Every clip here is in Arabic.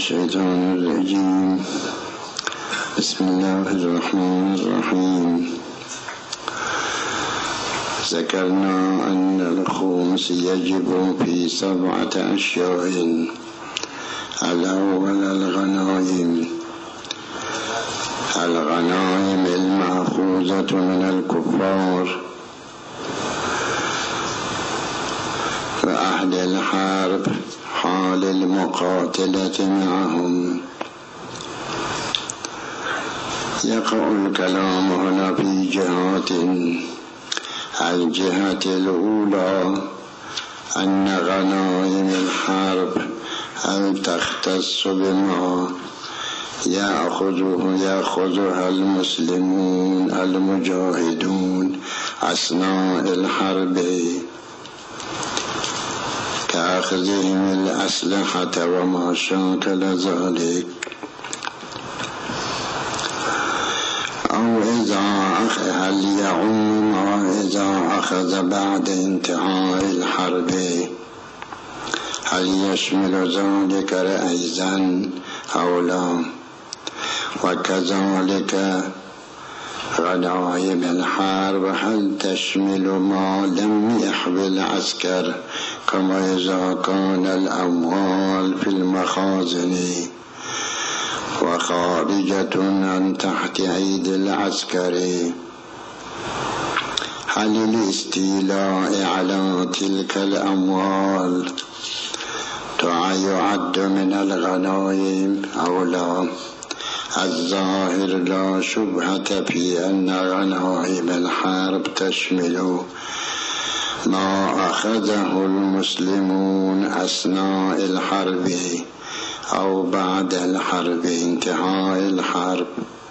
الشيطان الرجيم. بسم الله الرحمن الرحيم. ذكرنا أن الخمس يجب في 7 أشياء. الأول الغنائم المأخوذة من الكفار وأهل الحرب حال المقاتلة معهم. يقع الكلام هنا في جهات. الجهة الأولى أن غنائم الحرب هل تختص بما يأخذها المسلمون المجاهدون أثناء الحرب كأخذهم الأسلحة وما شاكل ذلك، أو هل يعم ما إذا أخذ بعد انتهاء الحرب؟ هل يشمل ذلك رئيسا أو لا؟ وكذلك غنائم الحرب هل تشمل ما لم يحوي العسكر كما إذا كان الأموال في المخازن وخارجة عن تحت أيدي العسكر؟ هل الاستيلاء على تلك الأموال يعد من الغنائم أو لا؟ الظاهر لا شبهة في أن غنائم الحرب تشمل ما أخذه المسلمون أثناء الحرب أو بعد الحرب انتهاء الحرب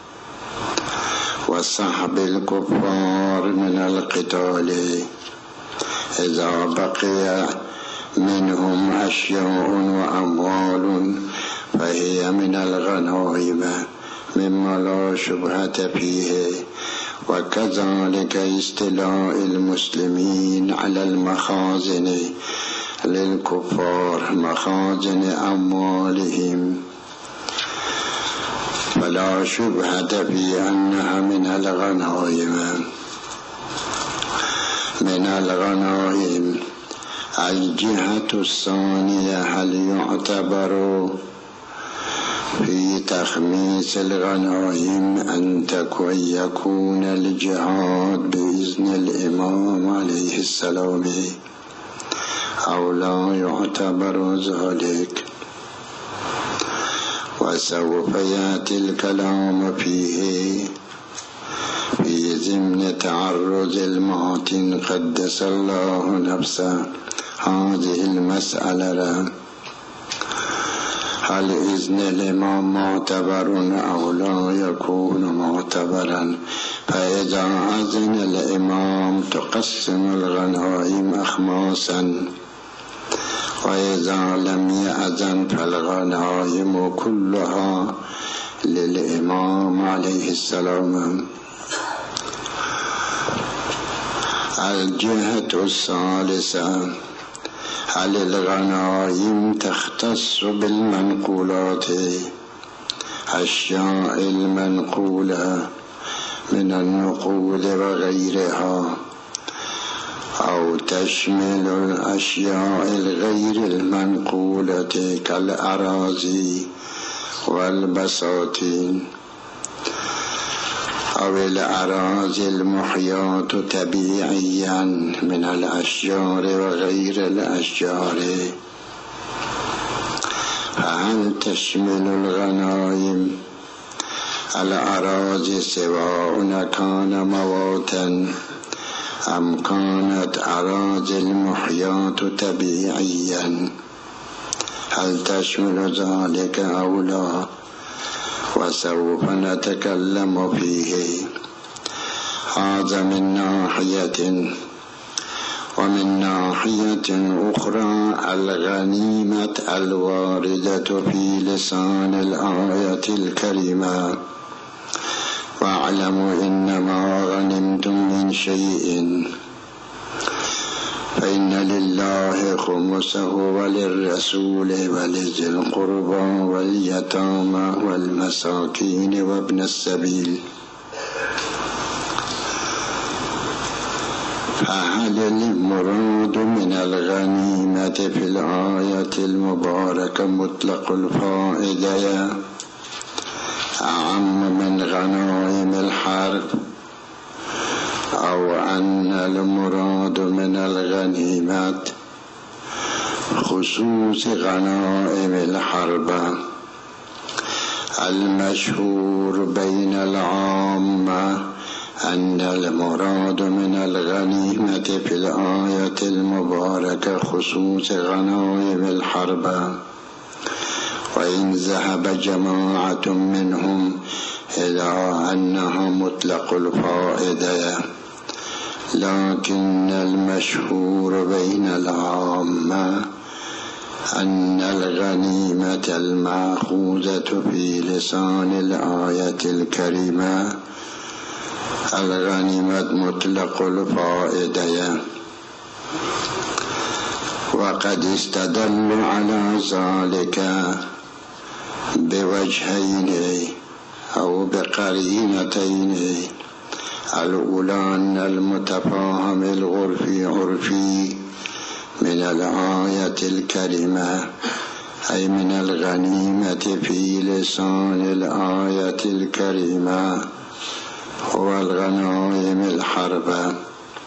وسحب الكفار من القتال إذا بقي منهم أشياء وأموال فهي من الغنائم مما لا شبهة فيه. وكذلك استيلاء المسلمين على المخازن للكفار مخازن أموالهم فلا شبهة في أنها من الغنائم. الجهة الثانية هل يعتبر في تخميس الغنائم أن يكون الجهاد بإذن الإمام عليه السلام أو لا يعتبر ذلك؟ وسوف يأتي الكلام فيه في ضمن تعرض المعتن قدس الله نفسه هذه المسألة. هل إذن الإمام معتبر أو لا يكون معتبرا؟ فإذا أذن الإمام تقسم الغنائم أخماسا، وإذا لم يأذن فالغنائم كلها للإمام عليه السلام. الجهة الثالثة هل الغنائم تختص بالمنقولات أشياء المنقولة من النقود وغيرها، أو تشمل الأشياء الغير المنقولة كالأراضي والبساتين أو الأراضي المحياة طبيعيا من الأشجار وغير الأشجار؟ فهل تشمل الغنائم الأراضي سواء كان مواتا أم كانت أراضي المحياة طبيعيا؟ هل تشمل ذلك أو لا؟ وسوف نتكلم فيه. هذا من ناحية. ومن ناحية أخرى الغنيمة الواردة في لسان الآية الكريمة واعلموا إنما غنمتم من شيء فإن لله خمسه وللرسول ولذي القربى واليتامى والمساكين وابن السبيل. فهل المراد من الغنيمة في الآية المباركة مطلق الفائدة أعم من غنائم الحرب، أو أن المراد من الغنيمة خصوص غنائم الحرب؟ المشهور بين العامة أن المراد من الغنيمة في الآية المباركة خصوص غنائم الحرب، وإن ذهب جماعة منهم إلى أنها مطلق الفائدة، لكن المشهور بين العامة أن الغنيمة المأخوذة في لسان الآية الكريمة الغنيمة مطلق الفائدة. وقد استدلوا على ذلك بوجهين أو بقرينتين. الأولى أن المتفاهم العرفي من الآية الكريمة أي من الغنيمة في لسان الآية الكريمة هو الغنائم الحرب.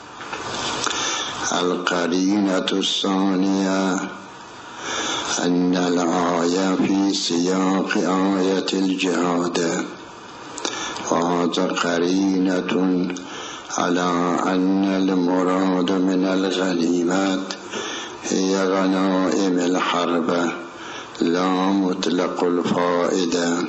القرينة الثانية أن الآية في سياق آية الجهاد، وهذا قرينة على أن المراد من الغنيمات هي غنائم الحرب لا مطلق الفائدة.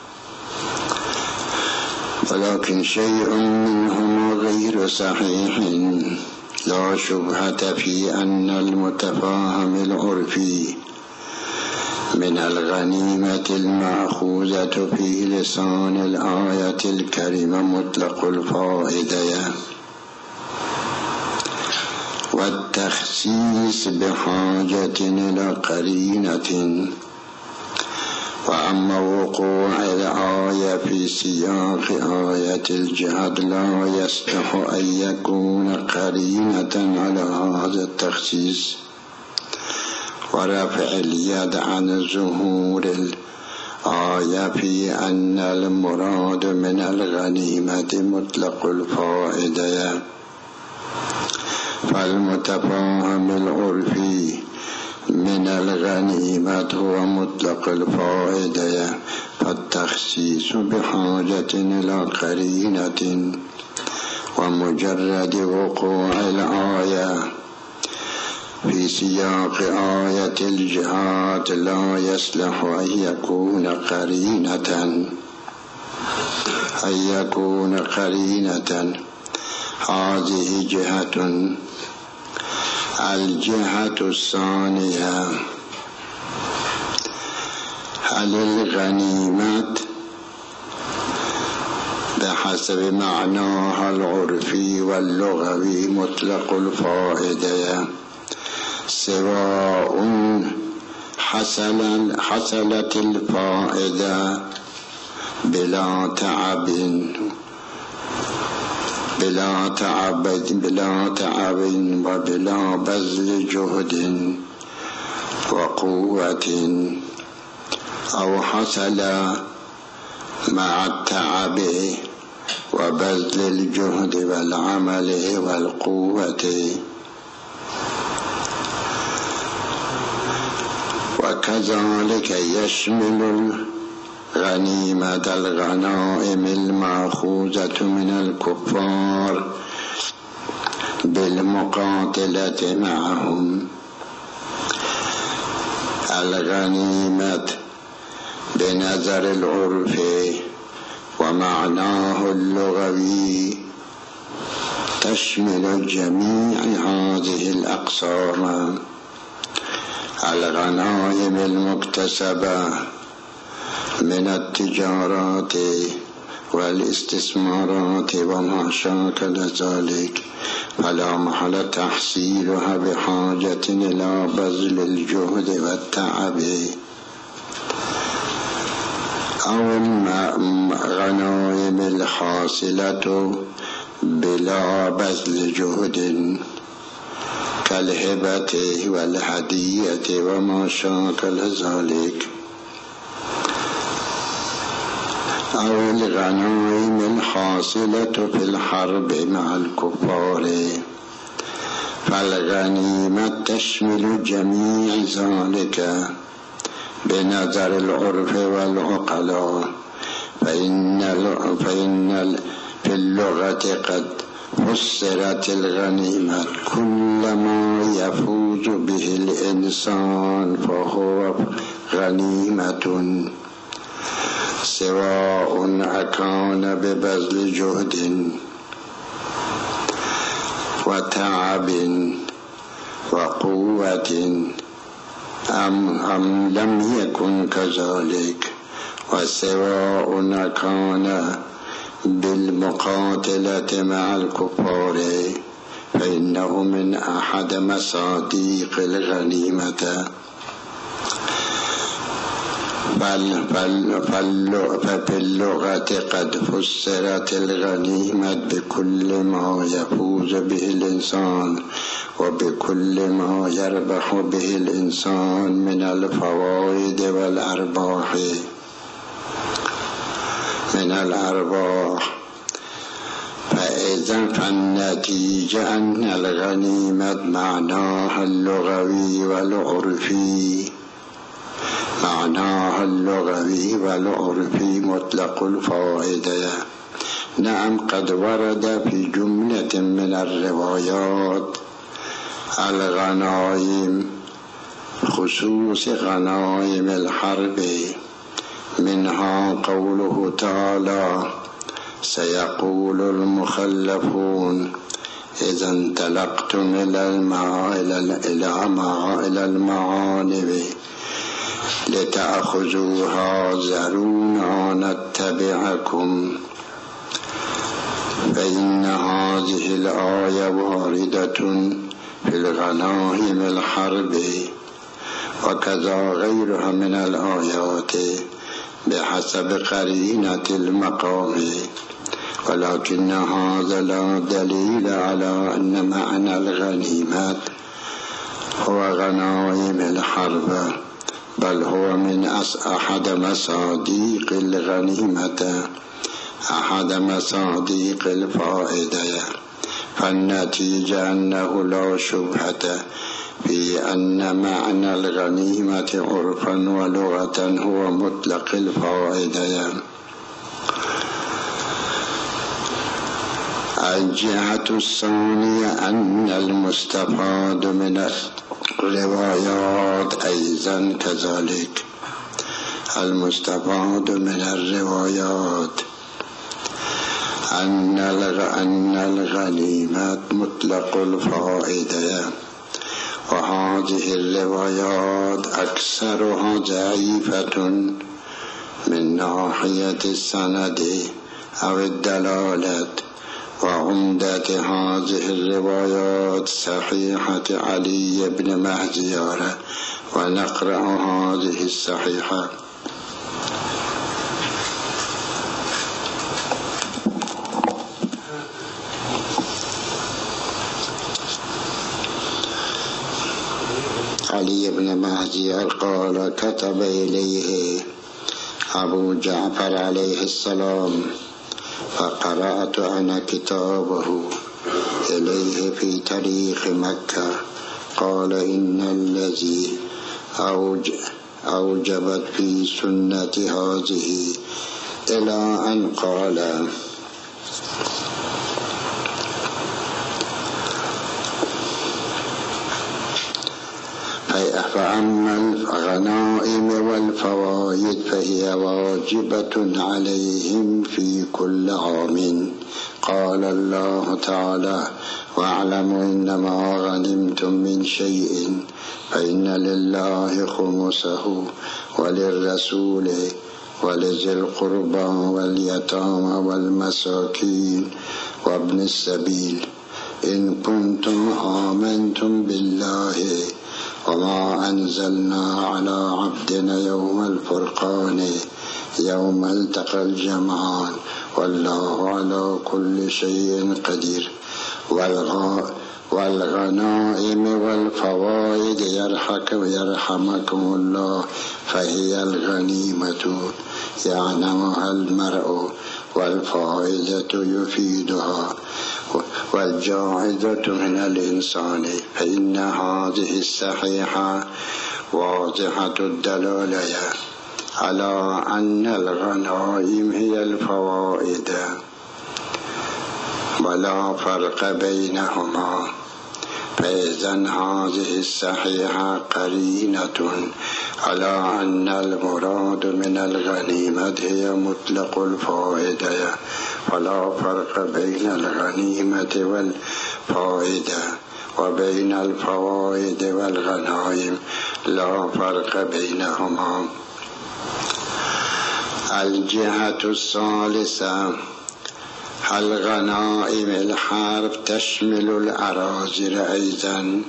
ولكن شيء منهما غير صحيح، لا شبهة في أن المتفاهم العرفي من الغنيمة المأخوذة في لسان الآية الكريمة مطلق الفائدة، والتخصيص بحاجة إلى قرينة. وأما وقوع الآية في سياق آية الجهاد لا يصلح أن يكون قرينة على هذا التخصيص، ورفع اليد عن ظهور الآية في أن المراد من الغنيمة مطلق الفائدة. فالمتفاهم العرفي من الغنيمة هو مطلق الفائدة، فالتخصيص بحاجة إلى قرينة، ومجرد وقوع الآية في سياق آية الجهاد لا يصلح أن يكون قرينة. هذه جهة. الجهة الثانية، هل الغنيمة بحسب معناها العرفي واللغوي مطلق الفائدة سواء حصلت الفائدة بلا تعب وبلا بذل جهد وقوة، أو حصل مع التعب وبذل الجهد والعمل والقوة. وكذلك يشمل غنيمة الغنائم المأخوذة من الكفار بالمقاتلة معهم. الغنيمة بنظر العرف ومعناه اللغوي تشمل جميع هذه الأقسام: الغنائم المكتسبة من التجارات والاستثمارات وما شاكل ذلك، فلا محل تحصيلها بحاجة إلى بذل الجهد والتعب أو الغنائم الحاصلة بلا بذل جهد كالهبة والهدية وما شاكل ذلك أو الغنائم الحاصلة في الحرب مع الكفار فالغنيمة تشمل جميع ذلك بنظر العرف والعقلاء فإن في اللغة قد فسرت الغنيمة كل ما يفوز به الإنسان فهو غنيمة سواء أكان ببذل جهد وتعب وقوة أم لم يكن كذلك وسواء كان بالمقاتلة مع الكفار فإنه من أحد مصادق الغنيمة ففي اللغة قد فسرت الغنيمة بكل ما يفوز به الإنسان وبكل ما يربح به الإنسان من الفوائد والأرباح فإذا فالنتيجة أن الغنيمة معناها اللغوي والعرفي مطلق الفائدة. نعم قد ورد في جملة من الروايات الغنائم خصوص غنائم الحرب منها قوله تعالى سيقول المخلفون إذا انطلقتم إلى المعانب لتأخذوها ذرونا نتبعكم فإن هذه الآية واردة في الغنائم الحرب وكذا غيرها من الآيات بحسب قرينة المقام ولكن هذا لا دليل على أن معنى الغنيمات هو غنائم الحرب بل هو من أحد مصادق الغنيمة أحد مصادق الفائدة فالنتيجة أنه لا شبهة في أن معنى الغنيمة عرفا ولغة هو مطلق الفائدة. الجهة الثانية أن المستفاد من الروايات أيضا كذلك. المستفاد من الروايات أن الغنيمة مطلق الفائدة وهذه الروايات أكثرها ضعيفة من ناحية السند أو الدلالة وعمدة هذه الروايات صحيحة علي بن مهزيار ونقرأ هذه الصحيحة. علي بن مهزيار قال كتب إليه أبو جعفر عليه السلام فقرأت أنا كتابه إليه في تاريخ مكة قال إن الذي أوجبت في سنة هذه إلى أن قال فأما الغنائم والفوائد فهي واجبة عليهم في كل عام. قال الله تعالى واعلموا إنما غنمتم من شيء فإن لله خمسه وللرسول ولذي القربى واليتامى والمساكين وابن السبيل إن كنتم آمنتم بالله وما أنزلنا على عبدنا يوم الفرقان يوم التقى الجمعان والله على كل شيء قدير. والغنائم والفوائد يرحمكم الله فهي الغنيمة يعلمها المرء والفائدة يفيدها والجائزة من الإنسان. فإن هذه الصحيحة واضحة الدلالة على أن الغنائم هي الفوائد ولا فرق بينهما. فإذن هذه الصحيحة قرينة على أن المراد من الغنيمة هي مطلق الفائدة، فلا فرق بين الغنيمة والفائدة، وبين الفوائد والغنائم لا فرق بينهما. الجهة الثالثة الغنائم الحرب تشمل الأراضي أيضا،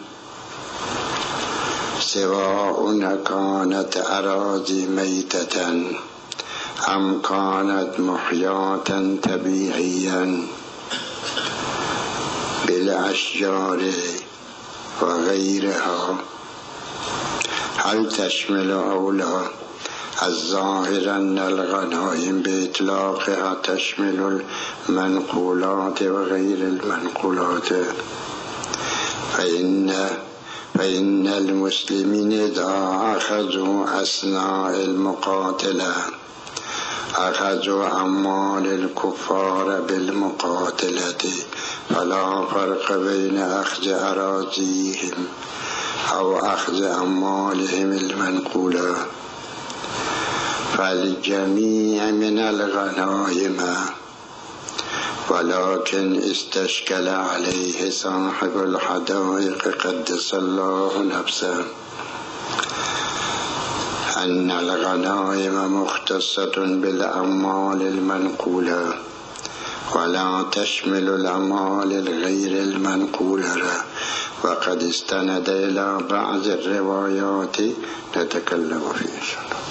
سواء كانت أراضي ميتة أم كانت محياة طبيعيا بالأشجار وغيرها. هل تشمل أولى؟ الظاهر أن الغنائم بإطلاقها تشمل المنقولات وغير المنقولات، فإن المسلمين إذا أخذوا أثناء المقاتلة أخذوا أموال الكفار بالمقاتلة، فلا فرق بين أخذ أراضيهم أو أخذ أموالهم المنقولة، فالجميع من الغنائم. ولكن استشكل عليه صاحب الحدائق قدس الله نفسه أن الغنائم مختصة بالأموال المنقولة ولا تشمل الأموال الغير المنقولة، وقد استند إلى بعض الروايات نتكلم فيه إن شاء الله.